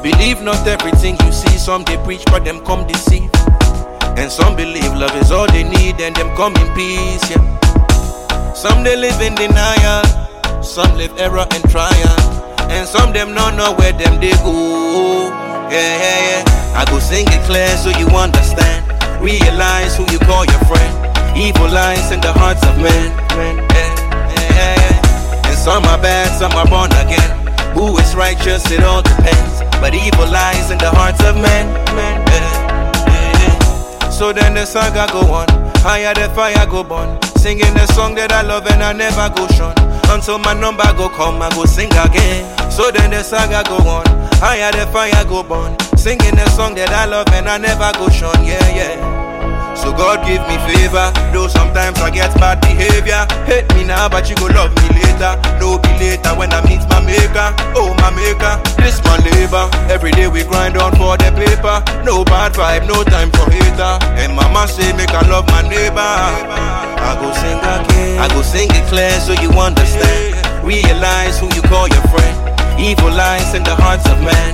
Believe not everything you see. Some they preach but them come deceive. And some believe love is all they need and them come in peace, yeah. Some they live in denial, some live error and trial, and some them not know where them they go. Yeah. I go sing it clear so you understand. Realize who you call your friend. Evil lies in the hearts of men. Yeah. And some are bad, some are born again. Who is righteous, it all depends. But evil lies in the hearts of men. So then the saga go on, higher the fire go burn. Singing the song that I love and I never go shun. Until my number go come, I go sing again. So then the saga go on, higher the fire go burn. Singing the song that I love and I never go shun, yeah. So God give me favor, though sometimes I get bad behavior. Hate me now, but you go love me later. No be later when I meet my maker. Oh my maker, this my labor. Every day we grind on for the paper. No bad vibe, no time for hater. And mama say make I love my neighbor. I go sing again, I go sing it clear so you understand. Realize who you call your friend. Evil lies in the hearts of men.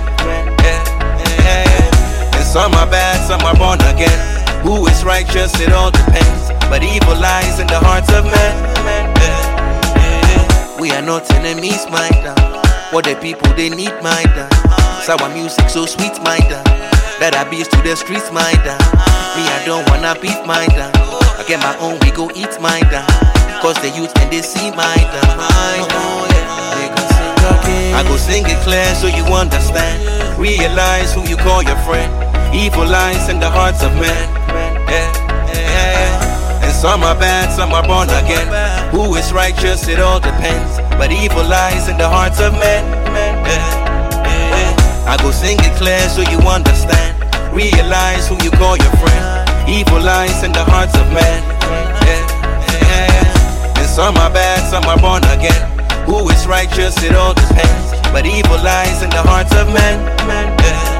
Yeah. And some are bad, some are born again. Who is righteous, it all depends. But evil lies in the hearts of men. We are not enemies, my dad. What the people, they need, my dad. So our music so sweet, my dad. That I beats to the streets, my dad. Me, I don't wanna beat, my dad. I get my own, we go eat, my dad. Cause the youth and they see, my dad. I go sing it clear so you understand. Realize who you call your friend. Evil lies in the hearts of men. And some are bad, some are born again. Who is righteous, it all depends. But evil lies in the hearts of men. I go sing it clear so you understand. Realize who you call your friend. Evil lies in the hearts of men. And some are bad, some are born again. Who is righteous, it all depends. But evil lies in the hearts of men.